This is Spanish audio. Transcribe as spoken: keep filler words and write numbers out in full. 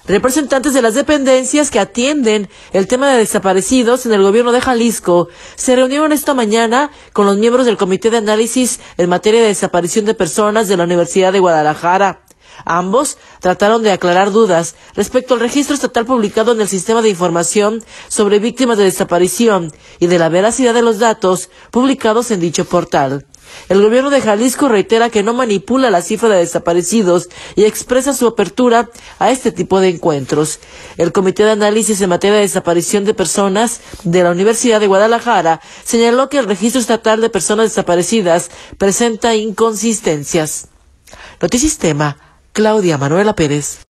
Representantes de las dependencias que atienden el tema de desaparecidos en el gobierno de Jalisco se reunieron esta mañana con los miembros del Comité de Análisis en materia de desaparición de personas de la Universidad de Guadalajara. Ambos trataron de aclarar dudas respecto al registro estatal publicado en el Sistema de Información sobre Víctimas de Desaparición y de la veracidad de los datos publicados en dicho portal. El gobierno de Jalisco reitera que no manipula la cifra de desaparecidos y expresa su apertura a este tipo de encuentros. El Comité de Análisis en materia de desaparición de personas de la Universidad de Guadalajara señaló que el registro estatal de personas desaparecidas presenta inconsistencias. Notisistema, Claudia Manuela Pérez.